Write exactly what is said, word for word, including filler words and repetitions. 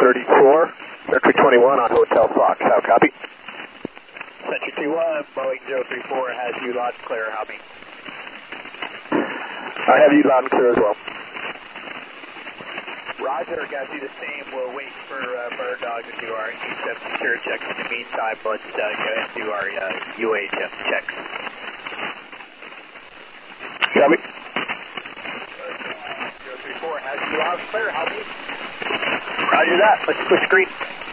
thirty-four, Mercury twenty-one on Hotel Fox. How copy? Century two one, Boeing zero three four has you loud and clear. How me? I have you loud and clear as well. Roger, guys, do the same. We'll wait for uh, Bird Dog to do our E seven security checks in the meantime. Let's uh, go ahead and do our uh, U H F checks. Copy. zero three four has you loud and clear. How me? Roger that. Let's push green.